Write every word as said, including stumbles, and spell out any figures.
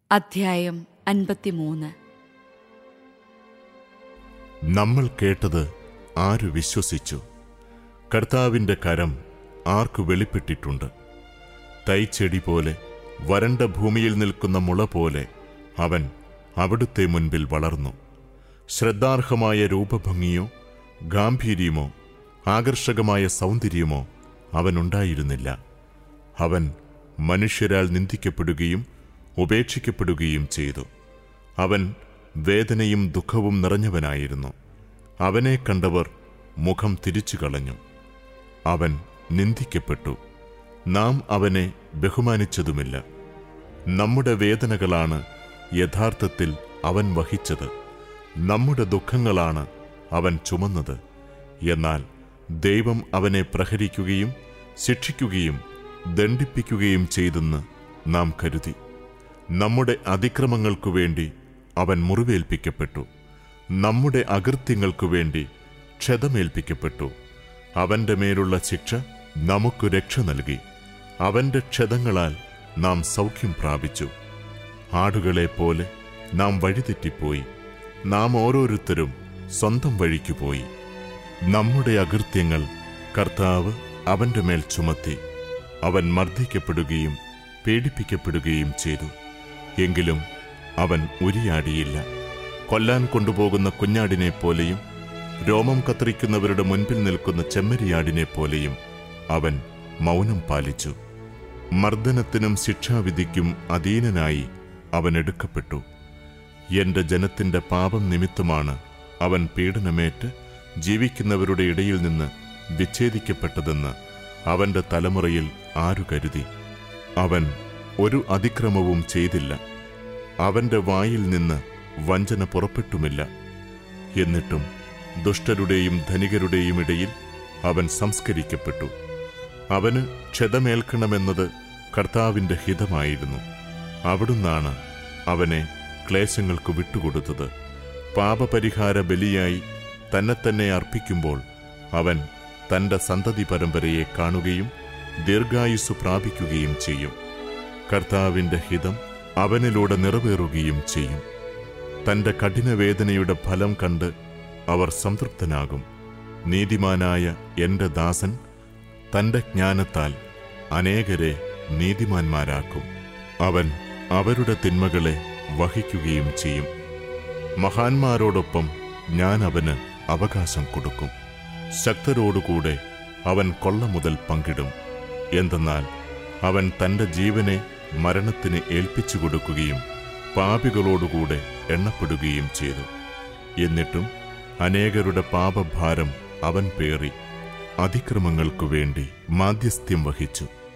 അധ്യായം അൻപത്തിമൂന്ന്. നമ്മൾ കേട്ടത് ആരു വിശ്വസിച്ചു? കർത്താവിന്റെ കരം ആർക്കു വെളിപ്പെട്ടിട്ടുണ്ട്? തൈച്ചെടി പോലെ വരണ്ട ഭൂമിയിൽ നിൽക്കുന്ന മുള പോലെ അവൻ അവിടുത്തെ മുൻപിൽ വളർന്നു. ശ്രദ്ധാർഹമായ രൂപഭംഗിയോ ഗാംഭീര്യമോ ആകർഷകമായ സൗന്ദര്യമോ അവനുണ്ടായിരുന്നില്ല. അവൻ മനുഷ്യരാൽ നിന്ദിക്കപ്പെടുകയും ഉപേക്ഷിക്കപ്പെടുകയും ചെയ്തു. അവൻ വേദനയും ദുഃഖവും നിറഞ്ഞവനായിരുന്നു. അവനെ കണ്ടവർ മുഖം തിരിച്ചു കളഞ്ഞു. അവൻ നിന്ദിക്കപ്പെട്ടു, നാം അവനെ ബഹുമാനിച്ചതുമില്ല. നമ്മുടെ വേദനകളാണ് യഥാർത്ഥത്തിൽ അവൻ വഹിച്ചത്, നമ്മുടെ ദുഃഖങ്ങളാണ് അവൻ ചുമന്നത്. എന്നാൽ ദൈവം അവനെ പ്രഹരിക്കുകയും ശിക്ഷിക്കുകയും ദണ്ഡിപ്പിക്കുകയും ചെയ്തെന്ന് നാം കരുതി. നമ്മുടെ അതിക്രമങ്ങൾക്കു വേണ്ടി അവൻ മുറിവേൽപ്പിക്കപ്പെട്ടു, നമ്മുടെ അകൃത്യങ്ങൾക്കു വേണ്ടി ക്ഷതമേൽപ്പിക്കപ്പെട്ടു. അവന്റെ മേലുള്ള ശിക്ഷ നമുക്കു രക്ഷ നൽകി. അവന്റെ ക്ഷതങ്ങളാൽ നാം സൗഖ്യം പ്രാപിച്ചു. ആടുകളെപ്പോലെ നാം വഴിതെറ്റിപ്പോയി, നാം ഓരോരുത്തരും സ്വന്തം വഴിക്കുപോയി. നമ്മുടെ അകൃത്യങ്ങൾ കർത്താവ് അവന്റെ മേൽ ചുമത്തി. അവൻ മർദ്ദിക്കപ്പെടുകയും പീഡിപ്പിക്കപ്പെടുകയും ചെയ്തു. എങ്കിലും അവൻ ഉരിയാടിയില്ല. കൊല്ലാൻ കൊണ്ടുപോകുന്ന കുഞ്ഞാടിനെ പോലെയും രോമം കത്രിക്കുന്നവരുടെ മുൻപിൽ നിൽക്കുന്ന ചെമ്മരിയാടിനെ പോലെയും അവൻ മൗനം പാലിച്ചു. മർദ്ദനത്തിനും ശിക്ഷാവിധിക്കും അധീനനായി അവൻ എടുക്കപ്പെട്ടു. എന്റെ ജനത്തിന്റെ പാപം നിമിത്തമാണ് അവൻ പീഡനമേറ്റ് ജീവിക്കുന്നവരുടെ ഇടയിൽ നിന്ന് വിച്ഛേദിക്കപ്പെട്ടതെന്ന് അവന്റെ തലമുറയിൽ ആരു കരുതി? അവൻ ഒരു അതിക്രമവും ചെയ്തില്ല, അവന്റെ വായിൽ നിന്ന് വഞ്ചന പുറപ്പെട്ടുമില്ല. എന്നിട്ടും ദുഷ്ടരുടെയും ധനികരുടെയും ഇടയിൽ അവൻ സംസ്കരിക്കപ്പെട്ടു. അവന് ക്ഷതമേൽക്കണമെന്നത് കർത്താവിന്റെ ഹിതമായിരുന്നു. അവിടുന്നാണ് അവനെ ക്ലേശങ്ങൾക്ക് വിട്ടുകൊടുത്തത്. പാപപരിഹാര ബലിയായി തന്നെത്തന്നെ അർപ്പിക്കുമ്പോൾ അവൻ തന്റെ സന്തതി പരമ്പരയെ കാണുകയും ദീർഘായുസ്സു പ്രാപിക്കുകയും ചെയ്യും. കർത്താവിന്റെ ഹിതം അവനിലൂടെ നിറവേറുകയും ചെയ്യും. തന്റെ കഠിനവേദനയുടെ ഫലം കണ്ട് അവർ സംതൃപ്തനാകും. നീതിമാനായ എന്റെ ദാസൻ തന്റെ ജ്ഞാനത്താൽ അനേകരെ നീതിമാന്മാരാക്കും. അവൻ അവരുടെ തിന്മകളെ വഹിക്കുകയും ചെയ്യും. മഹാന്മാരോടൊപ്പം ഞാൻ അവന് അവകാശം കൊടുക്കും. ശക്തരോടുകൂടെ അവൻ കൊള്ള മുതൽ പങ്കിടും. എന്തെന്നാൽ അവൻ തന്റെ ജീവനെ മരണത്തിന് ഏൽപ്പിച്ചു കൊടുക്കുകയും പാപികളോടുകൂടെ എണ്ണപ്പെടുകയും ചെയ്തു. എന്നിട്ടും അനേകരുടെ പാപഭാരം അവൻ പേറി അതിക്രമങ്ങൾക്കു വേണ്ടി മാധ്യസ്ഥ്യം വഹിച്ചു.